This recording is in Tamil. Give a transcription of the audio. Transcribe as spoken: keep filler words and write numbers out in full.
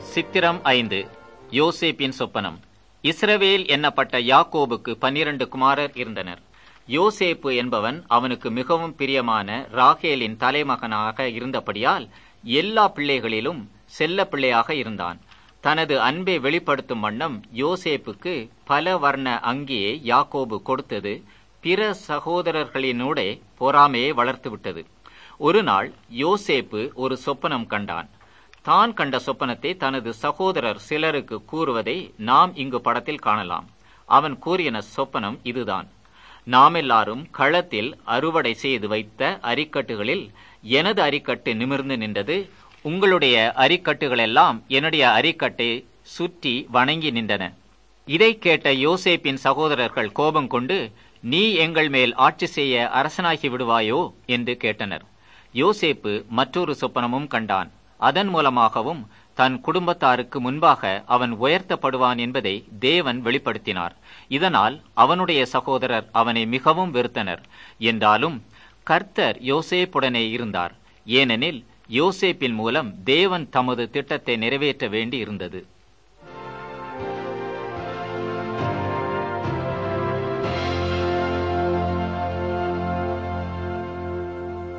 சித்திரம் ஐந்து. யோசேப்பின் சொப்பனம். இஸ்ரவேல் என்னப்பட்ட யாக்கோபுக்கு பன்னிரண்டு குமாரர் இருந்தனர். யோசேப்பு என்பவன் அவனுக்கு மிகவும் பிரியமான ராகேலின் தலைமகனாக இருந்தபடியால் எல்லா பிள்ளைகளிலும் செல்ல பிள்ளையாக இருந்தான். தனது அன்பை வெளிப்படுத்தும் வண்ணம் யோசேப்புக்கு பல வர்ண அங்கியை யாக்கோபு கொடுத்தது பிற சகோதரர்களினூடே பொறாமையை வளர்த்துவிட்டது. ஒரு நாள் யோசேப்பு ஒரு சொப்பனம் கண்டான். தான் கண்ட சொப்பனத்தை தனது சகோதரர் சிலருக்கு கூறுவதை நாம் இங்கு படத்தில் காணலாம். அவன் கூறின சொப்பனம் இதுதான்: நாமெல்லாரும் களத்தில் அறுவடை செய்து வைத்த அரிக்கட்டுகளில் எனது அரிக்கட்டு நிமிர்ந்து நின்றது. உங்களுடைய அரிக்கட்டுகளெல்லாம் என்னுடைய அரிக்கட்டை சுற்றி வணங்கி நின்றன. இதை கேட்ட யோசேப்பின் சகோதரர்கள் கோபம் கொண்டு, நீ எங்கள் மேல் ஆட்சி செய்ய அரசனாகி விடுவாயோ என்று கேட்டனர். யோசேப்பு மற்றொரு சொப்பனமும் கண்டான். அதன் மூலமாகவும் தன் குடும்பத்தாருக்கு முன்பாக அவன் உயர்த்தப்படுவான் என்பதை தேவன் வெளிப்படுத்தினார். இதனால் அவனுடைய சகோதரர் அவனை மிகவும் வெறுத்தனர். என்றாலும் கர்த்தர் யோசேப்புடனே இருந்தார். ஏனெனில் யோசேப்பின் மூலம் தேவன் தமது திட்டத்தை நிறைவேற்ற வேண்டி இருந்தது.